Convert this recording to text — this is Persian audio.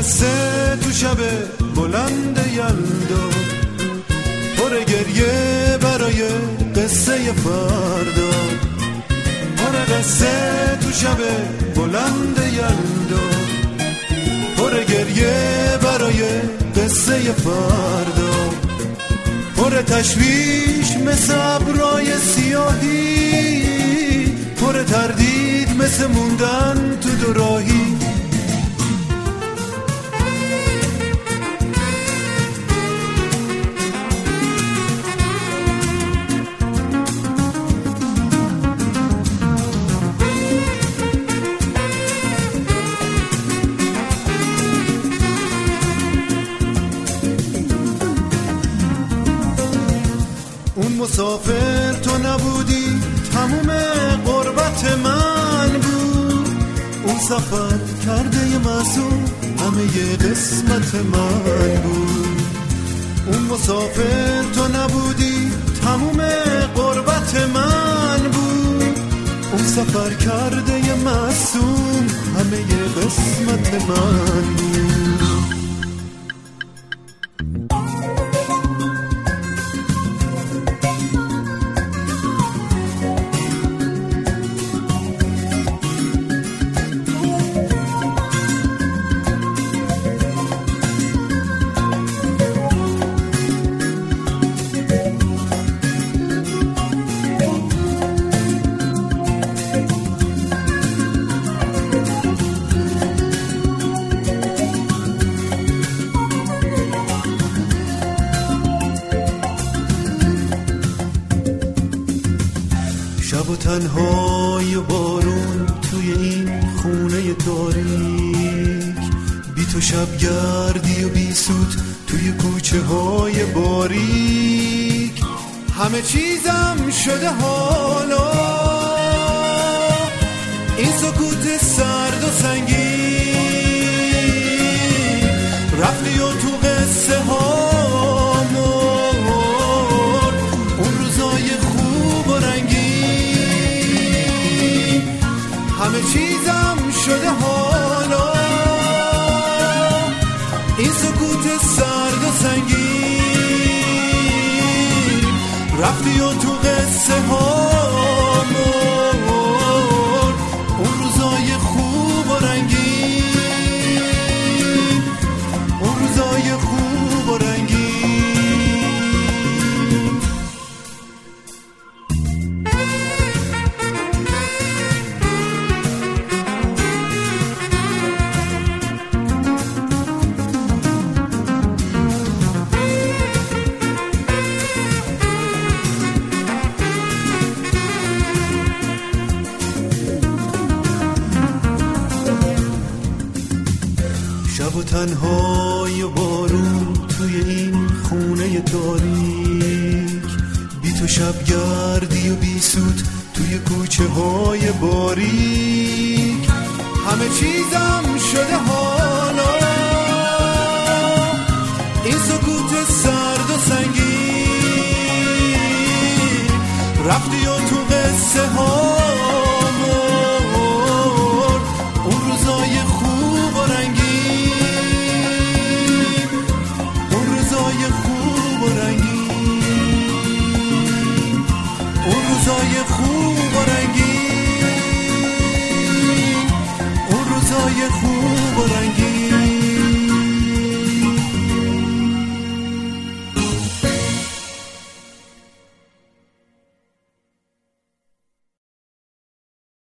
قصه تو شب بلند یلدا، پر گریه برای قصه فردا. پر قصه تو شب بلند یلدا، پر گریه برای قصه فردا. پر تشویش مثل ابرای سیاهی، پر تردید مثل موندن تو دوراهی. اون مسافر تو نبودی، تموم غربت من بود. اون سفر کرده ی معصوم همه ی قسمت من بود. اون مسافر تو نبودی، تموم غربت من بود. اون سفر کرده ی معصوم همه ی قسمت من بود. شب و تنهای بارون توی این خونه تاریک، بی تو شب گردی و بی سود توی کوچه های باریک. همه چیزم شده حالا، این سکوت سرد و سنگین. رفتی و تو قصه هامون اون روزای خوب و رنگین. همه چیزم شده حالا، این سکوت سرد و سنگین. رفتی و تو قصه هامون اون روزای خوب و رنگین، اون روزای خوب و رنگین. شب و تنهای بارون توی این خونه تاریک، بی تو شب گردی و بی سود توی کوچه های باریک. همه چیزم شده حالا، این سکوت سرد و سنگین. رفتی و تو قصه هامون اون روزای خوب و رنگین، خوب و رنگین، اون روزای خوب و رنگین، اون روزای خوب و رنگین.